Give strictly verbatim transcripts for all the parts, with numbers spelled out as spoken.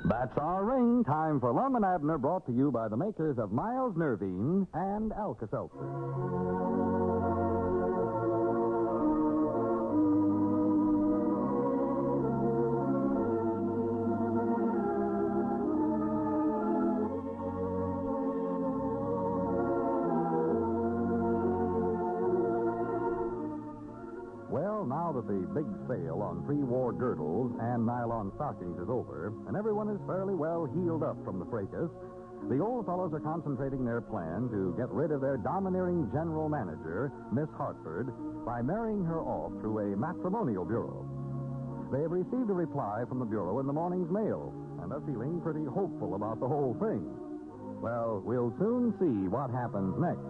That's our ring. Time for Lum and Abner, brought to you by the makers of Miles Nervine and Alka-Seltzer. Now that the big sale on pre-war girdles and nylon stockings is over, and everyone is fairly well healed up from the fracas, the old fellows are concentrating their plan to get rid of their domineering general manager, Miss Hartford, by marrying her off through a matrimonial bureau. They have received a reply from the bureau in the morning's mail, and are feeling pretty hopeful about the whole thing. Well, we'll soon see what happens next.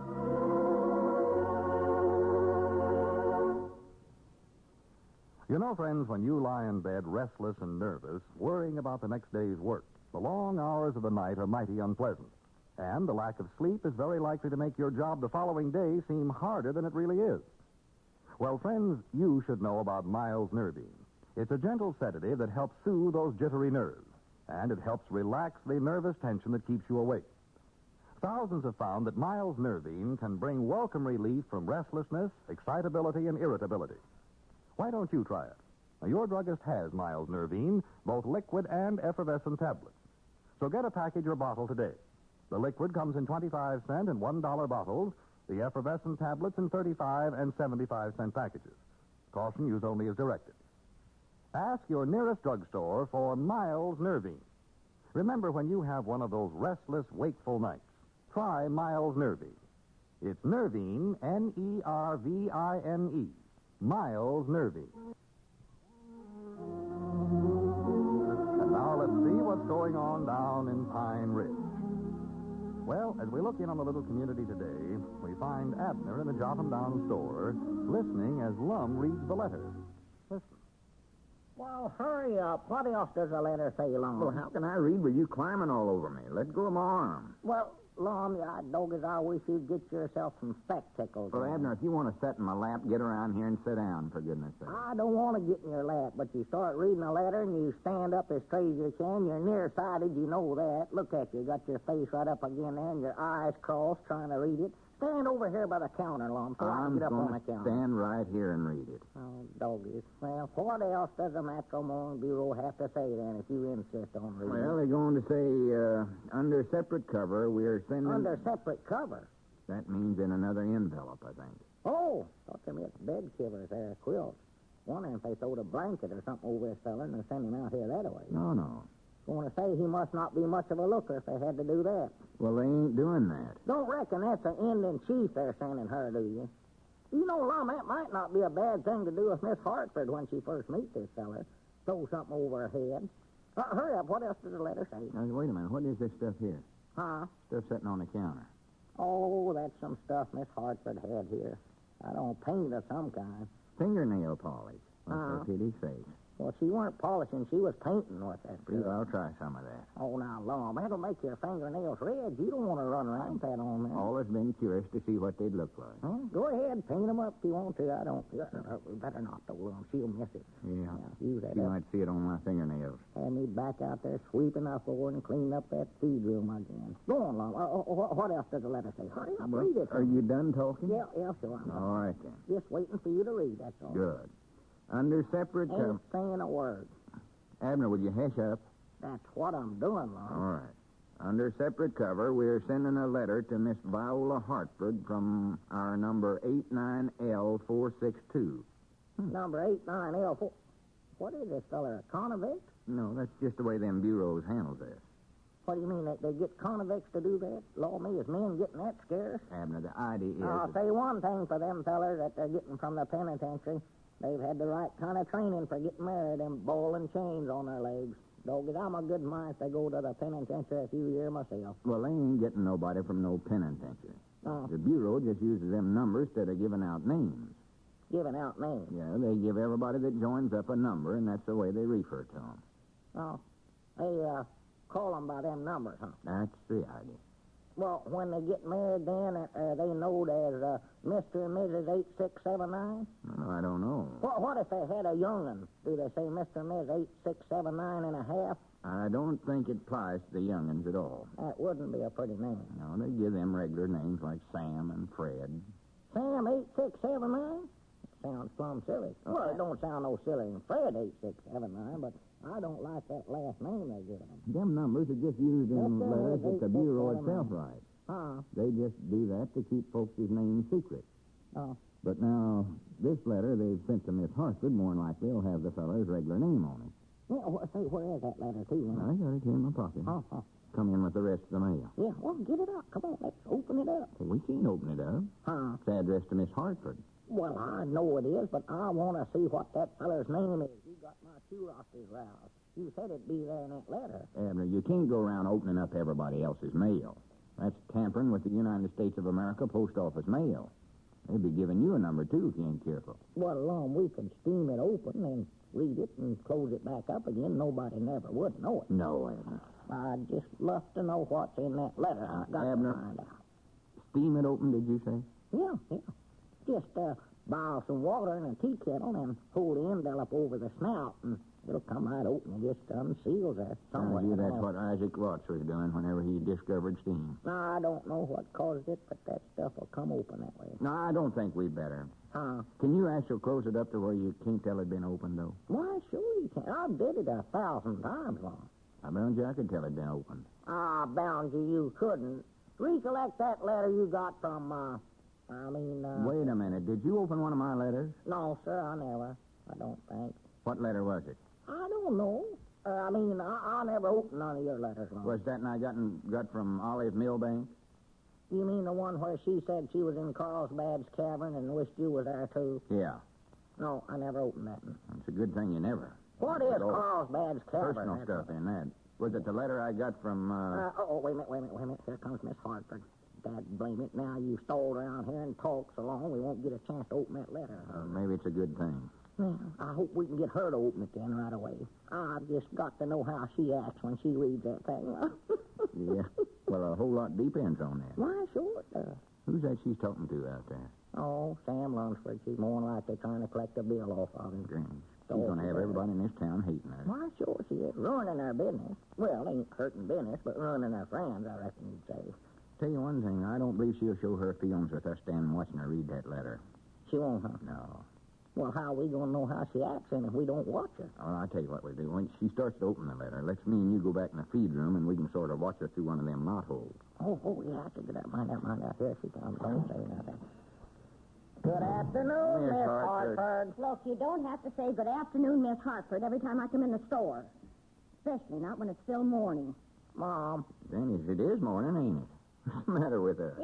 You know, friends, when you lie in bed restless and nervous, worrying about the next day's work, the long hours of the night are mighty unpleasant. And the lack of sleep is very likely to make your job the following day seem harder than it really is. Well, friends, you should know about Miles Nervine. It's a gentle sedative that helps soothe those jittery nerves, and it helps relax the nervous tension that keeps you awake. Thousands have found that Miles Nervine can bring welcome relief from restlessness, excitability, and irritability. Why don't you try it? Now, your druggist has Miles Nervine, both liquid and effervescent tablets. So get a package or bottle today. The liquid comes in twenty-five cent and one dollar bottles, the effervescent tablets in thirty-five and seventy-five cent packages. Caution, use only as directed. Ask your nearest drugstore for Miles Nervine. Remember, when you have one of those restless, wakeful nights, try Miles Nervine. It's Nervine, N E R V I N E. Miles Nervine. And now let's see what's going on down in Pine Ridge. Well, as we look in on the little community today, we find Abner in the Jotham Down store, listening as Lum reads the letter. Listen. Well, hurry up. What else does the letter say, Lum? Well, how can I read with you climbing all over me? Let go of my arm. Well, Lum, ya doggies, I wish you'd get yourself some spectacles. Well, Abner, if you want to sit in my lap, get around here and sit down, for goodness sake. I don't want to get in your lap, but you start reading a letter and you stand up as straight as you can. You're nearsighted, you know that. Look at you. Got your face right up again there and your eyes crossed trying to read it. Stand over here by the counter, Lum, so I can get up on the counter. Stand right here and read it. Oh, doggies. Well, what else does the Matrimonial Bureau have to say, then, if you insist on reading? Well, they're going to say, uh, under separate cover, we're sending... Under separate cover? That means in another envelope, I think. Oh, thought they meant bed covers there, quilts. Wondering if they throwed a blanket or something over this fella and they sent him out here that way. No, no. Going to say he must not be much of a looker if they had to do that. Well, they ain't doing that. Don't reckon that's an Indian chief they're sending her, do you? You know, Lum, that might not be a bad thing to do with Miss Hartford when she first meets this fella. Throw something over her head. Uh, hurry up. What else does the letter say? Now, wait a minute. What is this stuff here? Huh? Stuff sitting on the counter. Oh, that's some stuff Miss Hartford had here. I don't paint of some kind. Fingernail polish. What's Uh-huh. that pity face? Well, she weren't polishing. She was painting with that Well, stuff. I'll try some of that. Oh, now, Lum, that'll make your fingernails red. You don't want to run around with that on there. Always been curious to see what they'd look like. Huh? Go ahead, paint them up if you want to. I don't. Uh, we better not, though, Lum. She'll miss it. Yeah. Yeah, use that You up. might see it on my fingernails. Have me back out there sweeping the floor and cleaning up that feed room again. Go on, Lum. Uh, uh, what else does the letter say? Hurry up, read it. Are you done talking? Yeah, yeah, sure. I'm All right, then. just waiting for you to read, that's all. Good. Under separate... Ain't Com- saying a word. Abner, will you hush up? That's what I'm doing, Lum. All right. Under separate cover, we're sending a letter to Miss Viola Hartford from our number eight nine L four six two. Number eight nine L four. What is this fella, a convict? No, that's just the way them bureaus handle this. What do you mean, that they get convicts to do that? Law me, is men getting that scarce? Abner, the idea is... I'll that- say one thing for them fellers that they're getting from the penitentiary. They've had the right kind of training for getting married, them ball and chains on their legs. Doggies, I'm a good mind if they go to the penitentiary a few years myself. Well, they ain't getting nobody from no penitentiary. Oh. The bureau just uses them numbers instead of giving out names. Giving out names. Yeah, they give everybody that joins up a number, and that's the way they refer to them. Oh. They, uh, call them by them numbers, huh? That's the idea. Well, when they get married, then uh, they know as uh, Mister and Missus eight six seven nine. Well, I don't know. Well, what if they had a young'un? Do they say Mister and Missus eight six seven nine and a half? I don't think it applies to the young'uns at all. That wouldn't be a pretty name. No, they give them regular names like Sam and Fred. Sam eight six seven nine? Sounds plumb silly. Well, it don't sound no sillier than Fred eight six seven nine, but I don't like that last name they give them. Them numbers are just used in That's letters all that the they- Bureau they- itself writes. Huh? They just do that to keep folks' names secret. Oh. But now, this letter they've sent to Miss Hartford more than likely will have the fellow's regular name on it. Yeah, well, say, where is that letter, too? I got it here in my pocket. Oh, oh. Come in with the rest of the mail. Yeah, well, get it up. Come on, let's open it up. Well, we can't open it up. Huh? It's addressed to Miss Hartford. Well, I know it is, but I want to see what that feller's name is. You got my curiosity roused. You said it'd be there in that letter. Abner, you can't go around opening up everybody else's mail. That's tampering with the United States of America Post Office mail. They'd be giving you a number, too, if you ain't careful. Well, along we could steam it open and read it and close it back up again. Nobody never would know it. No, Abner. I'd just love to know what's in that letter. Uh, I've got Abner. to find out. Steam it open, did you say? Yeah, yeah. Just uh, boil some water in a tea kettle and hold the envelope over the snout, and it'll come right open. It just unseals there somewhere. Uh, I don't that's know. what Isaac Watts was doing whenever he discovered steam. No, I don't know what caused it, but that stuff will come open that way. No, I don't think we'd better. Huh? Can you actually close it up to where you can't tell it been opened, though? Why, sure you can. I did it a thousand times, Lon. I bound you I could tell it been opened. Ah, bound you, you couldn't. Recollect that letter you got from, uh, I mean, uh... Wait a minute. Did you open one of my letters? No, sir, I never. I don't think. What letter was it? I don't know. Uh, I mean, I, I never opened none of your letters, Lon. Was that one I got, in, got from Olive Millbank? You mean the one where she said she was in Carlsbad's cavern and wished you was there, too? Yeah. No, I never opened that one. It's a good thing you never. What is It's all Carlsbad's cavern? Personal That's stuff in that. Was it the letter I got from, uh... Uh, oh, wait a minute, wait a minute, wait a minute. Here comes Miss Hartford. Dad, blame it. Now you stalled around here and talked so long, we won't get a chance to open that letter. uh, maybe it's a good thing. Well, I hope we can get her to open it then right away. I've just got to know how she acts when she reads that thing. Yeah. Well, a whole lot depends on that. Why, sure it does. Who's that she's talking to out there? Oh, Sam Lunsford. She's more than likely trying to collect a bill off of him. Green. She's going to have everybody in this town hating her. Why, sure she is. Ruining her business. Well, ain't hurting business, but ruining her friends, I reckon you'd say. Tell you one thing, I don't believe she'll show her feelings with us standing watching her read that letter. She won't, huh? No. Well, how are we going to know how she acts then if we don't watch her? Well, I'll tell you what we do. When she starts to open the letter, let's me and you go back in the feed room and we can sort of watch her through one of them knotholes. Oh, oh, yeah, I can get that. Mind out, mind out. Here she comes. Don't say nothing. Good afternoon, Miss Miss Hartford. Hartford. Look, you don't have to say good afternoon, Miss Hartford, every time I come in the store. Especially not when it's still morning. Mom. Dennis, it is morning, ain't it? What's the matter with her?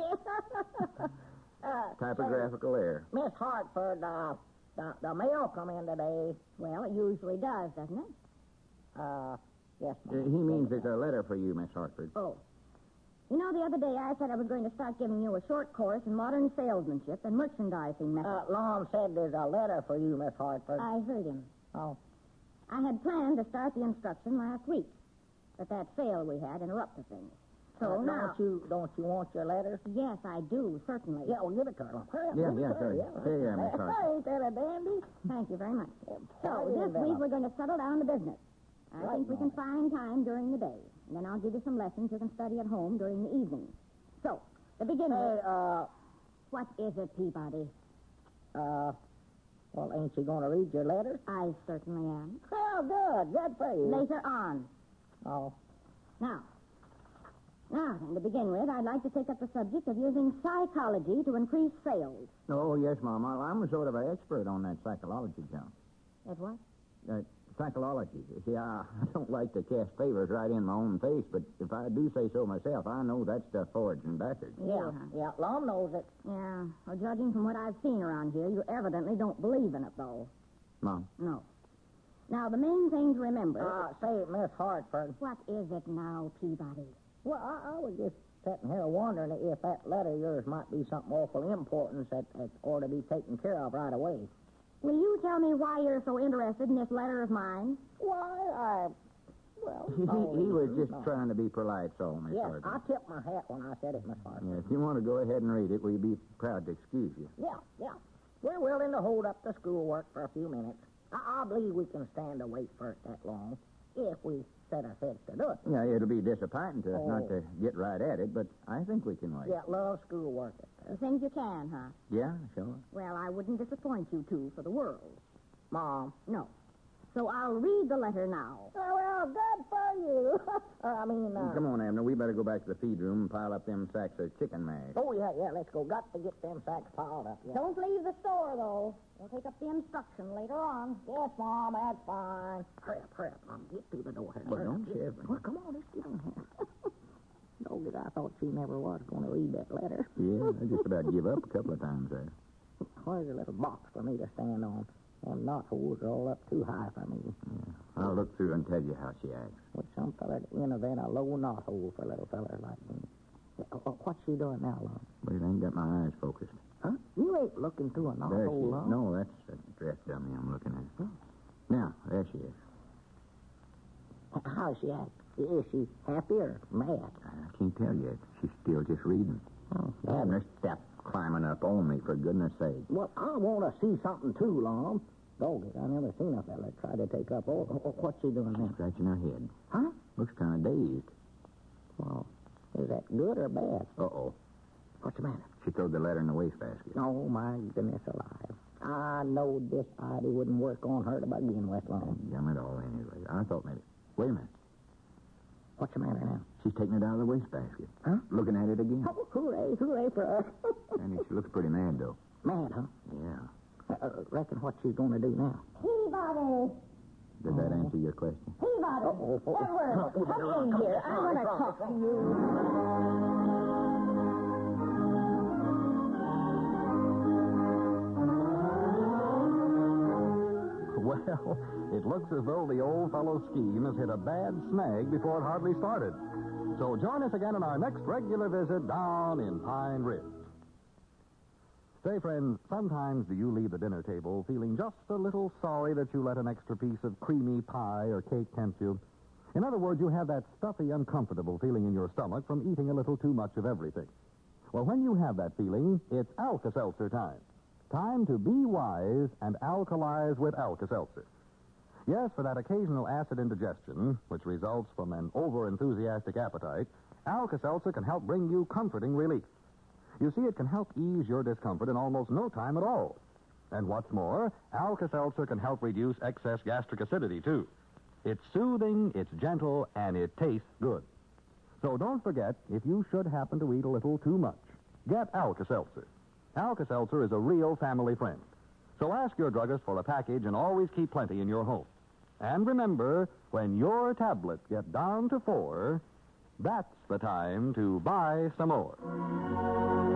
uh, Typographical error. Miss Hartford, uh, the, the mail come in today. Well, it usually does, doesn't it? Uh, yes, Uh, Mom. he means it's a letter for you, Miss Hartford. Oh. You know, the other day I said I was going to start giving you a short course in modern salesmanship and merchandising methods. Uh, Lon said there's a letter for you, Miss Hartford. I heard him. Oh. I had planned to start the instruction last week, but that sale we had interrupted things. So Uh, now... Don't you, don't you want your letters? Yes, I do, certainly. Yeah, well, give it to her. Hurry up, Yeah, give it yeah, to her. sorry. Here you are, Miss Hartford. Ain't that a dandy? Thank you very much. Yeah, So, hurry this in, week Bella. we're going to settle down to business. I Right, think we can Mom. find time during the day. And then I'll give you some lessons you can study at home during the evening. So, to begin Hey, with, uh, what is it, Peabody? uh, well, ain't you going to read your letters? I certainly am. Oh, good. Good for you. Later on. Oh. Now, now, then, to begin with, I'd like to take up the subject of using psychology to increase sales. Oh, yes, Mom. I- I'm a sort of an expert on that psychology count. That what? Uh, psychology. You see, I, I don't like to cast favors right in my own face, but if I do say so myself, I know that stuff forwards and backwards. Yeah, yeah. Lon knows it. Yeah. Well, judging from what I've seen around here, you evidently don't believe in it, though. Mom, No. Now, the main thing to remember... Uh, say, Miss Hartford. What is it now, Peabody? Well, I, I was just sitting here wondering if that letter of yours might be something awful important that, that ought to be taken care of right away. Will you tell me why you're so interested in this letter of mine? Why, I... Well, he, Oh, he was just no. trying to be polite, so, Miss Yes, Harper. I tipped my hat when I said it, Miss Harper. Yeah, if you want to go ahead and read it, we'd be proud to excuse you. Yeah, yeah. We're willing to hold up the schoolwork for a few minutes. I, I believe we can stand to wait for it that long if we set our heads to do it. Yeah, it'll be disappointing to Oh. not to get right at it, but I think we can wait. Yeah, love schoolwork. You think you can, huh? Yeah, sure. Well, I wouldn't disappoint you two for the world. Mom. No. So I'll read the letter now. Oh, well, good for you. uh, I mean, uh, Come on, Abner. We better go back to the feed room and pile up them sacks of chicken mash. Oh, yeah, yeah, let's go. Got to get them sacks piled up. Yeah. Don't leave the store, though. We'll take up the instruction later on. Yes, Mom, that's fine. Hurry up, hurry up, Mom. Get through the door here. Well, Hurry don't up, get- shiver. Well, come on, let's get in here. Dog it, I thought she never was going to read that letter. Yeah, I just about give up a couple of times there. Where's a little box for me to stand on? Them knot holes are all up too high for me. Yeah. I'll look through and tell you how she acts. With some fella at the end of that, a low knot hole for little fellers like me. Yeah, oh, oh, what's she doing now, Lon? Well, it ain't got my eyes focused. Huh? You ain't looking through a knot There she hole, is. Lon. No, that's a dress dummy I'm looking at. Oh. Now, there she is. How's she act? Is she happy or mad? I can't tell yet. She's still just reading. Oh, Abner, stop climbing up on me, for goodness sake. Well, I want to see something too, Lon. Dog it, I never seen a fella try to take up. Oh, oh, what's she doing now? Scratching her head. Huh? Looks kind of dazed. Well, is that good or bad? Uh-oh. What's the matter? She threw the letter in the wastebasket. Oh, my goodness alive. I know this idea wouldn't work on her to begin with, Lon. Yum it all anyway. I thought maybe... Wait a minute. What's the matter now? She's taking it out of the wastebasket. Huh? Looking at it again. Oh, hooray, hooray for her. And she looks pretty mad, though. Mad, huh? Yeah. Uh, uh, reckon what she's going to do now? Peabody! Did that answer your question? Peabody! oh, oh. Edward, Oh, we better run. come in Come here. on, I come want on, to come talk on. to you. Well, it looks as though the old fellow's scheme has hit a bad snag before it hardly started. So join us again in our next regular visit down in Pine Ridge. Say, friends, sometimes do you leave the dinner table feeling just a little sorry that you let an extra piece of creamy pie or cake tempt you? In other words, you have that stuffy, uncomfortable feeling in your stomach from eating a little too much of everything. Well, when you have that feeling, it's Alka-Seltzer time. Time to be wise and alkalize with Alka-Seltzer. Yes, for that occasional acid indigestion, which results from an over-enthusiastic appetite, Alka-Seltzer can help bring you comforting relief. You see, it can help ease your discomfort in almost no time at all. And what's more, Alka-Seltzer can help reduce excess gastric acidity, too. It's soothing, it's gentle, and it tastes good. So don't forget, if you should happen to eat a little too much, get Alka-Seltzer. Alka-Seltzer is a real family friend. So ask your druggist for a package and always keep plenty in your home. And remember, when your tablets get down to four, that's the time to buy some more.